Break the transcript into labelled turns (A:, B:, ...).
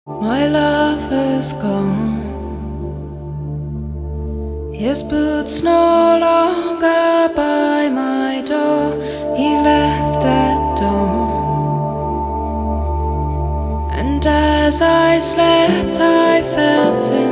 A: My love is gone. His boots no longer by my door. He left at dawn. And as I slept I felt him